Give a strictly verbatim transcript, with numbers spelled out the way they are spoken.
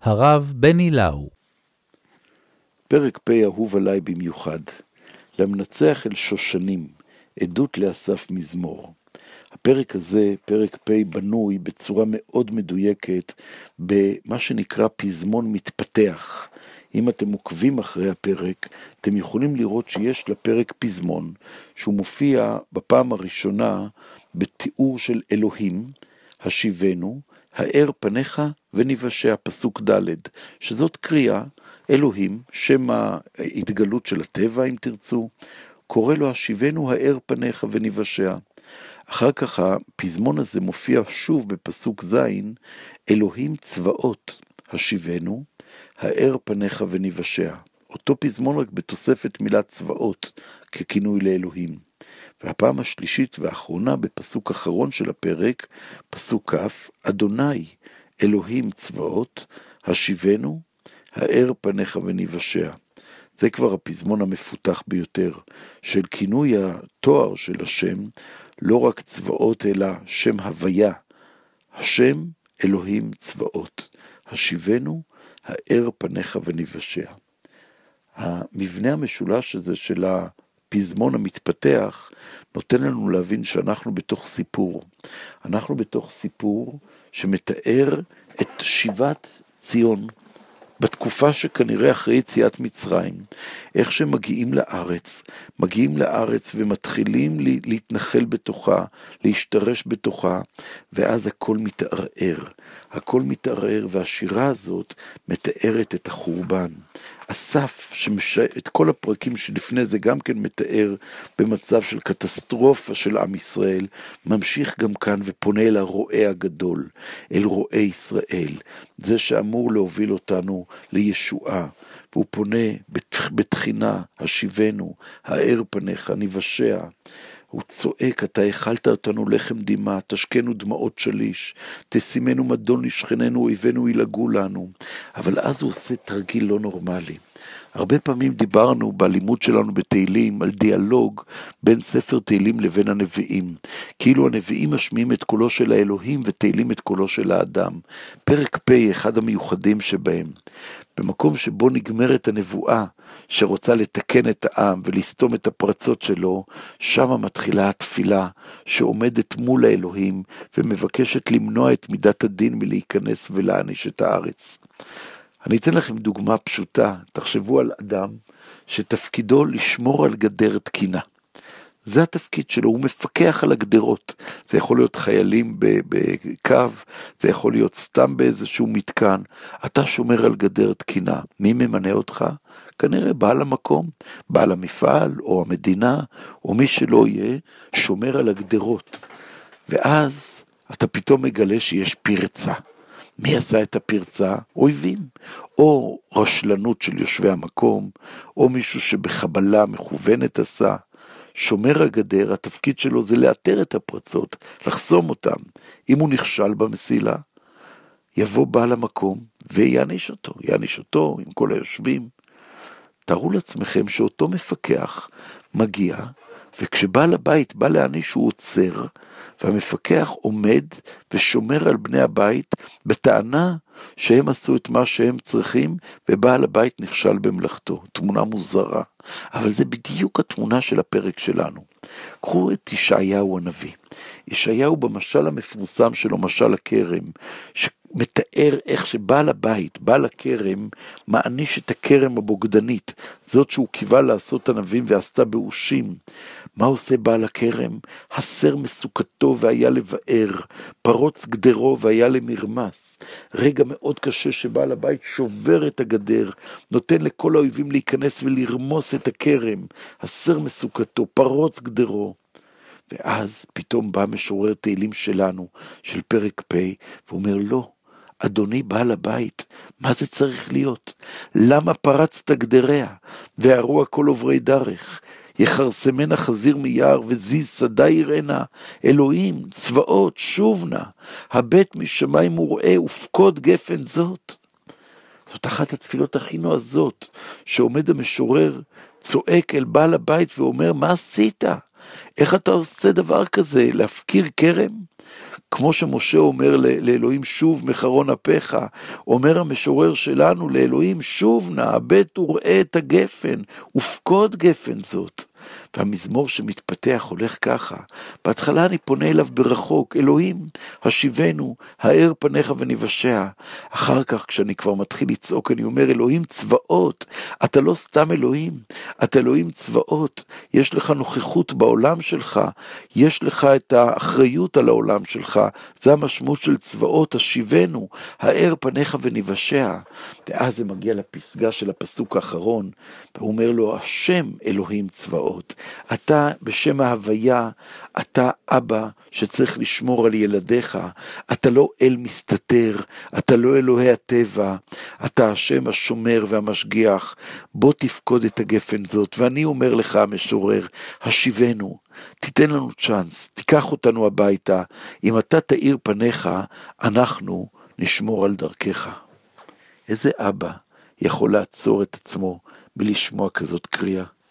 הרב בני לאו. פרק פ' אהוב עליי במיוחד, למנצח אל שושנים, עדות לאסף מזמור. הפרק הזה, פרק פ', בנוי בצורה מאוד מדויקת במה שנקרא פזמון מתפתח. אם אתם עוקבים אחרי הפרק, אתם יכולים לראות שיש לפרק פזמון, שהוא מופיע בפעם הראשונה בתיאור של אלוהים, השיבנו, האר פניך ונבשע, פסוק ד', שזאת קריאה, אלוהים, שם ההתגלות של הטבע אם תרצו, קורא לו השיבנו האר פניך ונבשע. אחר כך הפזמון הזה מופיע שוב בפסוק זין, אלוהים צבאות, השיבנו, האר פניך ונבשע. אותו פזמון רק בתוספת מילת צבאות ככינוי לאלוהים. והפעם השלישית והאחרונה בפסוק אחרון של הפרק, פסוק כ', אדוני אלוהים צבאות, השיבנו, האר פניך ונבשע. זה כבר הפזמון המפותח ביותר, של כינוי התואר של השם, לא רק צבאות אלא שם הוויה, השם אלוהים צבאות, השיבנו, האר פניך ונבשע. המבנה המשולש הזה של הפזמון המתפתח, נותן לנו להבין שאנחנו בתוך סיפור. אנחנו בתוך סיפור שמתאר את שיבת ציון, בתקופה שכנראה אחרי יציאת מצרים, איך שמגיעים לארץ, מגיעים לארץ ומתחילים להתנחל בתוכה, להשתרש בתוכה, ואז הכל מתערער. הכל מתערער, והשירה הזאת מתארת את החורבן. אסף, את כל הפרקים שלפני זה גם כן מתאר במצב של קטסטרופה של עם ישראל, ממשיך גם כאן ופונה אל הרועה הגדול, אל רועה ישראל, זה שאמור להוביל אותנו לישועה, והוא פונה בתחינה, השיבנו, האר פניך, נבשע, הוא צועק, אתה אכלת אותנו לחם דמעה, תשקנו דמעות שליש, תשימנו מדון לשכננו, אויבינו ילגו לנו. אבל אז הוא עושה תרגיל לא נורמלי. הרבה פעמים דיברנו בלימוד שלנו בתהילים על דיאלוג בין ספר תהילים לבין הנביאים. כאילו הנביאים משמיעים את קולו של האלוהים ותהילים את קולו של האדם. פרק פ' אחד המיוחדים שבהם. במקום שבו נגמרת הנבואה שרוצה לתקן את העם ולסתום את הפרצות שלו, שם מתחילה התפילה שעומדת מול האלוהים ומבקשת למנוע את מידת הדין מלהיכנס ולהעניש את הארץ. אני אתן לכם דוגמה פשוטה, תחשבו על אדם שתפקידו לשמור על גדר תקינה. זה התפקיד שלו, הוא מפקח על הגדרות. זה יכול להיות חיילים בקו, זה יכול להיות סתם באיזשהו מתקן. אתה שומר על גדר תקינה. מי ממנה אותך? כנראה בעל המקום, בעל המפעל או המדינה, או מי שלא יהיה, שומר על הגדרות. ואז אתה פתאום מגלה שיש פרצה. מי עשה את הפרצה? אויבים, או רשלנות של יושבי המקום, או מישהו שבחבלה מכוונת עשה. שומר הגדר, התפקיד שלו זה לאתר את הפרצות, לחסום אותם. אם הוא נכשל במסילה, יבוא בעל המקום ויעניש אותו, יעניש אותו עם כל היושבים. תארו לעצמכם שאותו מפקח מגיע, וכשבעל הבית בא להעניש הוא עוצר, והמפקח עומד ושומר על בני הבית בטענה שהם עשו את מה שהם צריכים, ובעל הבית נכשל במלאכתו. תמונה מוזרה, אבל זה בדיוק התמונה של הפרק שלנו. קחו את ישעיהו הנביא. ישעיהו במשל המפורסם שלו, משל הכרם, שמתאר איך שבעל הבית, בעל הכרם, מעניש את הכרם הבוגדנית, זאת שהוא קיווה לעשות ענבים ועשתה באושים. מה עושה בעל הכרם? הסר מסוכתו והיה לבאר, פרוץ גדרו והיה למרמס. רגע מאוד קשה שבעל הבית שובר את הגדר, נותן לכל האויבים להיכנס ולרמוס את הכרם, הסר מסוכתו, פרוץ גדרו. ואז פתאום בא משורר תהילים שלנו, של פרק פ', ואומר לא, אדוני בעל הבית, מה זה צריך להיות? למה פרצת גדריה? והראו כל עוברי דרך, יחרסמנה חזיר מיער וזיז שדה יראנה, אלוהים, צבאות, שוב נא, הבט משמיים וראה ופקוד גפן זאת. זאת אחת התפילות הכי נועזות, שעומד המשורר, צועק אל בעל הבית ואומר, מה עשית? איך אתה עושה דבר כזה? להפקיר כרם? כמו שמשה אומר לאלוהים, שוב מחרון אפיך, אומר המשורר שלנו לאלוהים, שוב נא הבט וראה את הגפן, ופקוד גפן זאת. והמזמור שמתפתח הולך ככה, בהתחלה אני פונה אליו ברחוק, אלוהים, השיבנו, האר פניך ונבשע. אחר כך כשאני כבר מתחיל לצעוק, אני אומר, אלוהים צבאות, אתה לא סתם אלוהים, אתה אלוהים צבאות, יש לך נוכחות בעולם שלך, יש לך את האחריות על העולם שלך, זה המשמעות של צבאות, השיבנו, האר פניך ונבשע. ואז זה מגיע לפסגה של הפסוק האחרון, והוא אומר לו, השם אלוהים צבאות. אתה בשם ההוויה, אתה אבא שצריך לשמור על ילדיך, אתה לא אל מסתתר, אתה לא אלוהי הטבע, אתה השם השומר והמשגיח, בוא תפקוד את הגפן זאת, ואני אומר לך המשורר, השיבנו, תיתן לנו צ'אנס, תיקח אותנו הביתה, אם אתה תאיר פניך, אנחנו נשמור על דרכך. איזה אבא יכול לעצור את עצמו מלשמוע כזאת קריאה?